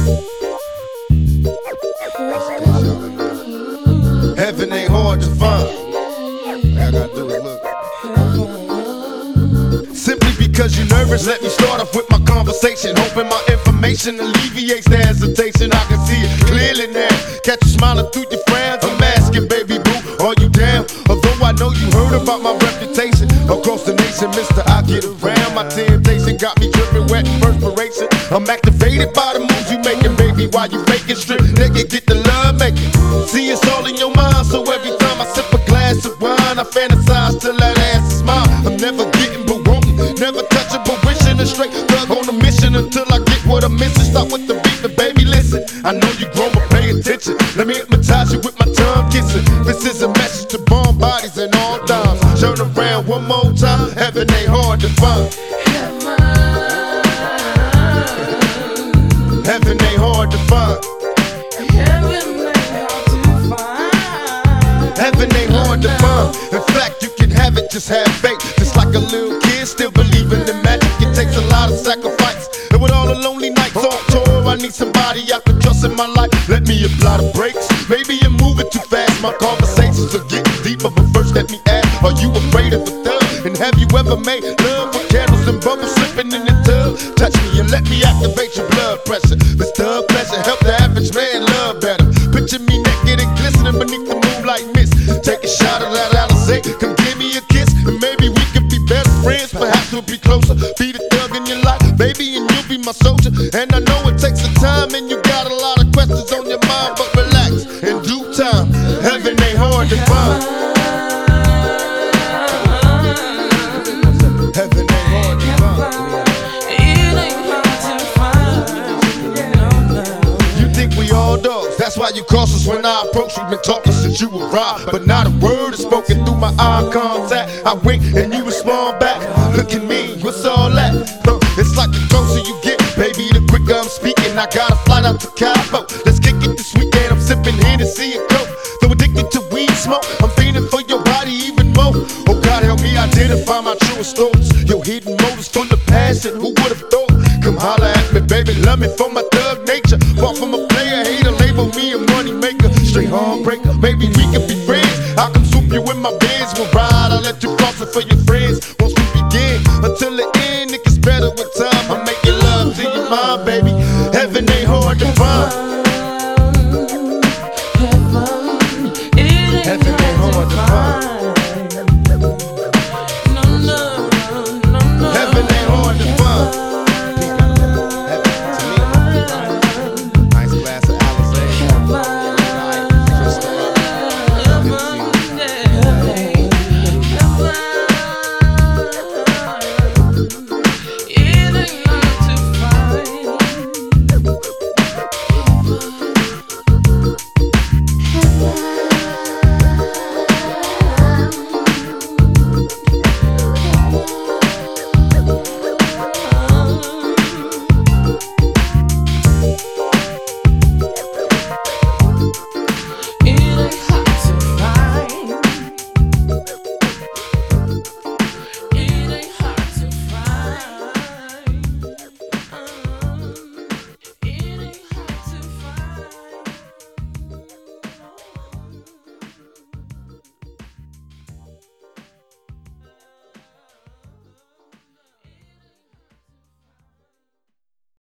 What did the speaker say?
Heaven ain't hard to find. All I gotta do is look. Simply because you're nervous, let me start off with my conversation. Hoping my information alleviates the hesitation. I can see it clearly now. Catch you smiling through your frowns. I'm asking, baby boo, are you down? Although I know you heard about my reputation across the nation, Mr. I get around. My temptation got me dripping wet perspiration. I'm activated by the moves you making, baby. While you faking strip, nigga, get the love making. See, it's all in your mind, so every time I sip a glass of wine, I fantasize till that ass is mine. I'm never getting but wanting, never touching but wishing. A straight thug on a mission until I get what I'm missing. Start with the beat, but baby, listen. I know you grown, but pay attention. Let me hypnotize you with my tongue kissing. This is a message to bomb bodies and all dimes. Turn around one more time. Heaven ain't hard to find. Heaven ain't hard to find. Heaven ain't hard to find. In fact, you can have it, just have faith. Just like a little kid, still believing in magic. It takes a lot of sacrifice. And with all the lonely nights on tour, I need somebody I can trust in my life. Let me apply the brakes. Maybe you're moving too fast. My conversations are getting deeper, but first let me ask, are you afraid of the thug? And have you ever made love with candles and bubbles slipping in the tub? Touch me and let me activate your blood pressure. This thug pleasure help the average man love better. Picture me naked and glistening beneath the moonlight mist. Take a shot of that Alizé, come give me a kiss, and maybe we could be best friends. Perhaps we'll be closer. Be the thug in your life, baby, and you'll be my soldier. And I know it takes some time, and you got a lot of questions on your mind, but relax, in due time. Heaven ain't hard to find. Heaven ain't hard to find. You think we all dogs? That's why you cautious when I approach. We've been talking since you arrived, but not a word is spoken through my eye contact. I wink and you respond back. Look at me, what's all that? It's like the closer you get, baby, the quicker I'm speaking. I got a flight out to Cabo. Let's kick it this weekend. I'm sipping Hennessy and Coke. So addicted to weed smoke, I'm feeling for your body even more. Oh God, help me identify my truest thoughts. Your hidden motives full of passion. Who would've thought? Come holler at me, baby, love me for my thug nature. Far from a player, hater, label me a money maker. Straight heartbreaker, maybe we can be friends. I can swoop you in my Benz, we'll ride. I'll let you cross it for your friends. Once we begin, until the end, it gets better with time. I'm making love to your mind, baby. Heaven ain't hard to find.